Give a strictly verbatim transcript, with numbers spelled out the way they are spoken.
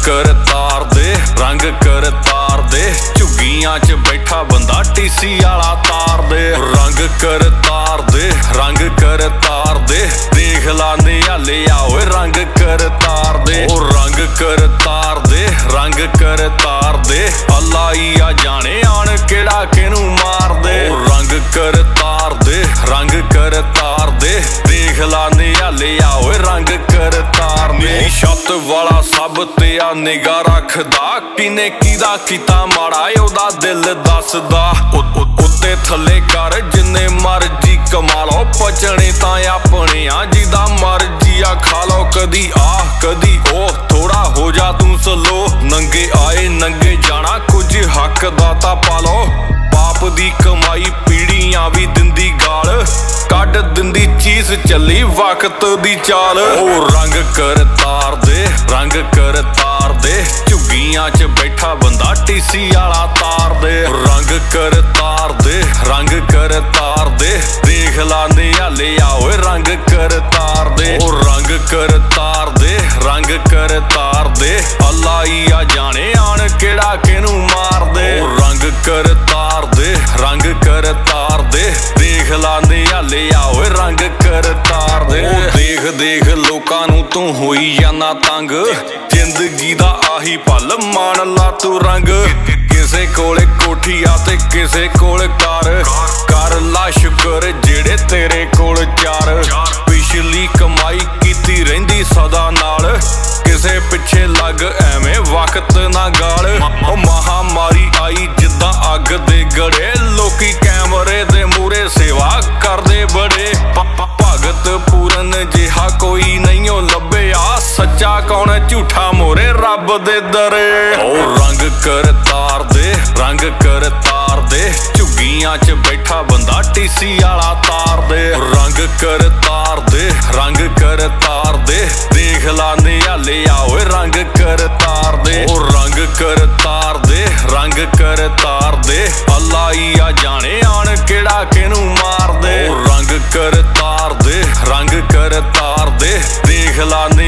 कर तार दे रंग कर तार दे झुग्गियां च बैठा बंदा टीसी आला तार दे रंग कर तार दे रंग कर तार दे देख ला नियाले आओ रंग कर तार दे ओ रंग कर तार दे रंग कर तार दे अल्लाह ही आ जाने आन केड़ा किनू मार दे ओ रंग कर तार दे रंग कर तार दे देख ला नियाले आओ रंग कर तार दे छत वाला सब ते आ निगाह रखदा किने किदा कीता माड़ा ओदा दिल दसदा उत्ते थले कर जिन्ने मर्जी कमा लो पचने तां अपने आ जिदा मर्जी आ खा लो कदी आ कदी ओ थोड़ा हो जा तू सलो नंगे आए नंगे जाना कुछ हक दा तां पालो बाप दी कमाई पीढ़ियां भी दिंदी गाल कड दिंदी चीज चली वक्त दी चाल ओ रंग कर तार दे रंग कर तार दे झुग्गियां च बैठा बंदा टीसी आला तार दे रंग कर तार दे रंग कर तार दे देख ला नियाले आओ रंग कर तार दे ओ रंग कर तार दे रंग कर तार दे अल्लाह ही आ जाने आन केड़ा किनू मार दे ओ रंग कर तार दे रंग कर तार दे देख ला नियाले आओ रंग कर तार दे ओ देख देख लोकां नू तू होई जाना तंग जिंदगी दा आही पल मान ला तू रंग किसे कोले कोठी आ ते किसे कोल कार कर ला शुकर जेड़े तेरे कोल चार पिछली कमाई कीती रहिंदी सदा नाल किसे पिछे लग एवें वक्त ना गाल ओ महामारी आई जिद्दां अग दे गड़े लोकी कैमरे दे मूरे सेवा करदे बड़े भगत पूरन जिहा कोई नहीं लभे आ सच्चा कौन झूठा मोरे रब दे दरे ओ रंग कर तार दे रंग कर तार दे झुग्गियां च बैठा बंदा टीसी आला तार दे रंग कर तार दे रंग कर तार दे देख ला नियाले आओ रंग कर तार दे ओ रंग कर तार दे रंग कर तार दे अल्लाह ही आ जाने आन केड़ा किनू मार दे ओ रंग कर तार दे रंग कर तार दे देख ला